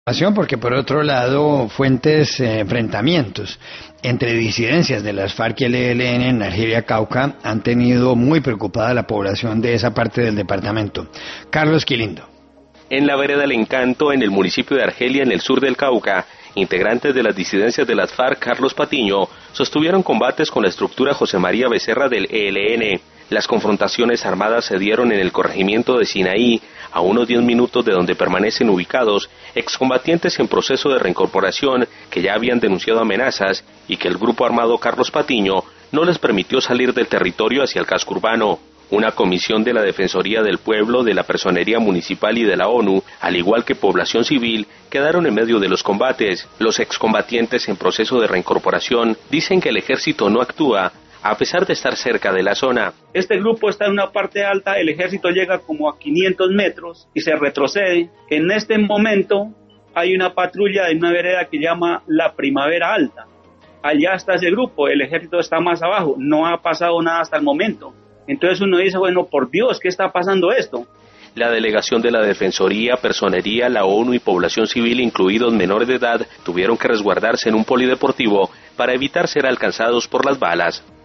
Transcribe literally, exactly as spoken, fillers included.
Porque por otro lado, fuentes, eh, enfrentamientos entre disidencias de las FARC y el E L N en Argelia, Cauca, han tenido muy preocupada la población de esa parte del departamento. Carlos Quilindo. En la vereda El Encanto, en el municipio de Argelia, en el sur del Cauca, integrantes de las disidencias de las FARC, Carlos Patiño, sostuvieron combates con la estructura José María Becerra del E L N. Las confrontaciones armadas se dieron en el corregimiento de Sinaí, a unos diez minutos de donde permanecen ubicados excombatientes en proceso de reincorporación que ya habían denunciado amenazas y que el grupo armado Carlos Patiño no les permitió salir del territorio hacia el casco urbano. Una comisión de la Defensoría del Pueblo, de la Personería Municipal y de la ONU, al igual que Población Civil, quedaron en medio de los combates. Los excombatientes en proceso de reincorporación dicen que el ejército no actúa, a pesar de estar cerca de la zona. Este grupo está en una parte alta, el ejército llega como a quinientos metros y se retrocede. En este momento hay una patrulla de una vereda que llama la Primavera Alta. Allá está ese grupo, el ejército está más abajo, no ha pasado nada hasta el momento. Entonces uno dice, bueno, por Dios, ¿qué está pasando esto? La delegación de la Defensoría, Personería, la ONU y Población Civil, incluidos menores de edad, tuvieron que resguardarse en un polideportivo para evitar ser alcanzados por las balas.